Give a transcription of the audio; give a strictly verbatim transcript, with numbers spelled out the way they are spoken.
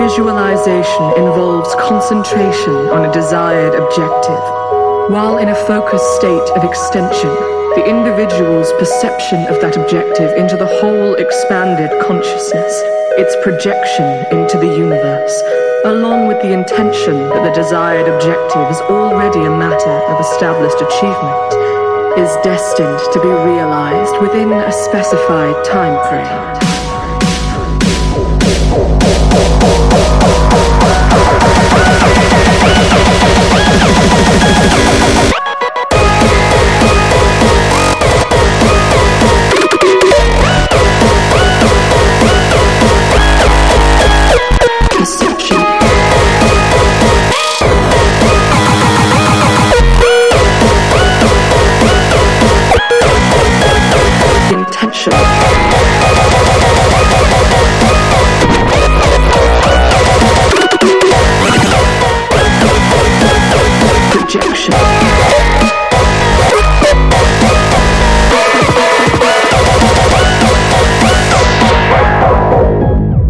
Visualization involves concentration on a desired objective. While in a focused state of extension, the individual's perception of that objective into the whole expanded consciousness, its projection into the universe, along with the intention that the desired objective is already a matter of established achievement, is destined to be realized within a specified time frame. Projection.